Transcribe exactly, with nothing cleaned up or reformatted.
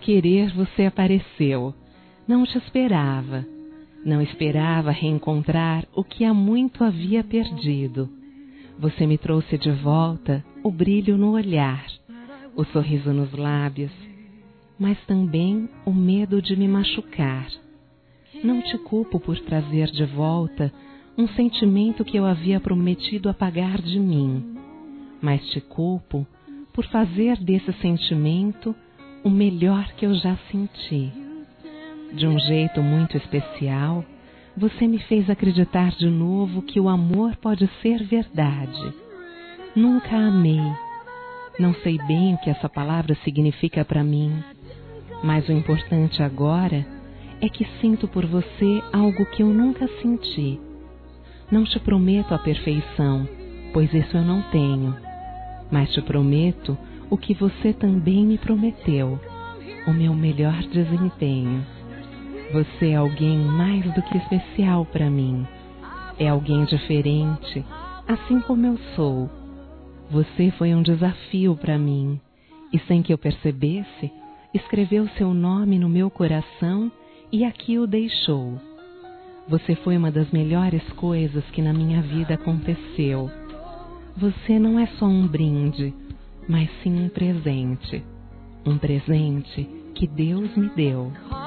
querer você apareceu. Não te esperava. Não esperava reencontrar o que há muito havia perdido. Você me trouxe de volta o brilho no olhar, o sorriso nos lábios, mas também o medo de me machucar. Não te culpo por trazer de volta um sentimento que eu havia prometido apagar de mim, mas te culpo por fazer desse sentimento o melhor que eu já senti. De um jeito muito especial, você me fez acreditar de novo que o amor pode ser verdade. Nunca amei. Não sei bem o que essa palavra significa para mim, mas o importante agora é que sinto por você algo que eu nunca senti. Não te prometo a perfeição, pois isso eu não tenho, mas te prometo o que você também me prometeu, o meu melhor desempenho. Você é alguém mais do que especial para mim. É alguém diferente, assim como eu sou. Você foi um desafio para mim, e sem que eu percebesse, escreveu seu nome no meu coração e aqui o deixou. Você foi uma das melhores coisas que na minha vida aconteceu. Você não é só um brinde, mas sim um presente. Um presente que Deus me deu.